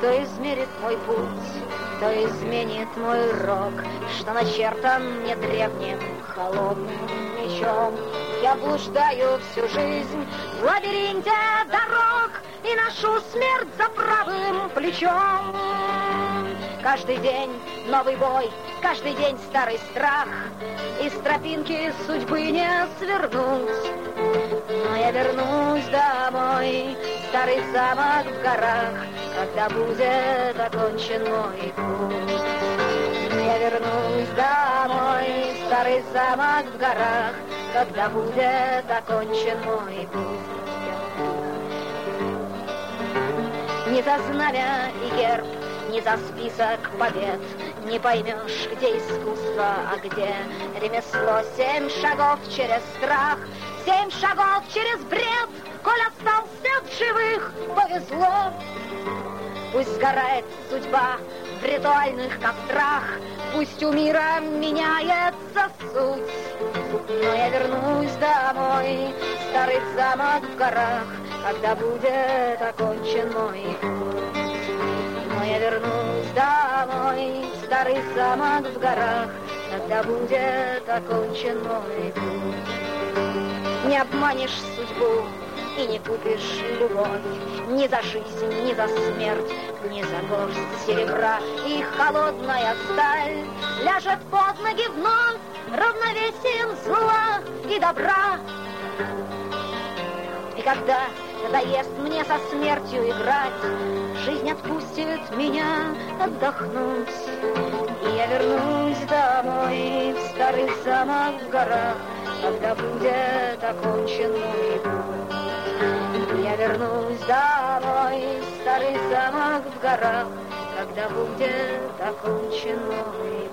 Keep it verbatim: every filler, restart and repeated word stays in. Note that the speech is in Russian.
кто измерит мой путь, кто изменит мой рок, что начертан мне древним холодным мечом. Я блуждаю всю жизнь в лабиринте дорог и ношу смерть за правым плечом. Каждый день новый бой, каждый день старый страх, из тропинки судьбы не свернуть. Но я вернусь домой, старый замок в горах, когда будет окончен мой путь. Я вернусь домой, старый замок в горах, когда будет окончен мой путь. Не за знамя и герб, не за список побед не поймешь, где искусство, а где ремесло. Семь шагов через страх, семь шагов через бред, коль остался в живых, повезло. Пусть сгорает судьба в ритуальных кострах, пусть у мира меняется суть. Но я вернусь домой, старый замок в горах, когда будет окончен мой путь. Но я вернусь домой, старый замок в горах, когда будет окончен мой путь. Не обманешь судьбу и не купишь любовь, ни за жизнь, ни за смерть, ни за горсть серебра. И холодная сталь ляжет под ноги вновь равновесием зла и добра. И когда надоест мне со смертью играть, жизнь отпустит меня отдохнуть. И я вернусь домой, в старый замок в горах, когда будет окончен мой путь. Я вернусь домой, в старый замок в горах, когда будет окончен мой путь.